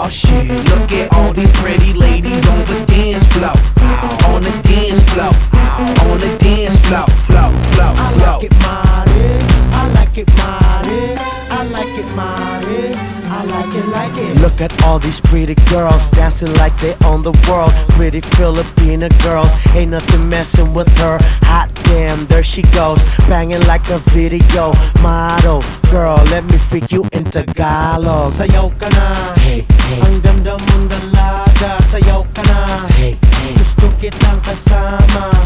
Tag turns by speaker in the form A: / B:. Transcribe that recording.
A: shit, look at all these pretty ladies on the dance floor. On the dance floor. On the dance floor. Flow, flow,
B: I
A: flow.
B: like it mighty, I like it mighty, I like it mighty, I like it, like it.
C: Look at all these pretty girls dancing like they own the world. Pretty Filipina girls, ain't nothing messing with her. Hot damn, there she goes, banging like a video model. Girl, let me freak you in Tagalog.
B: Sayaw ka na,
C: Hey, hey,
B: ang ganda mong dalaga. Sayaw ka na,
C: hey, hey,
B: gusto kitang kasama.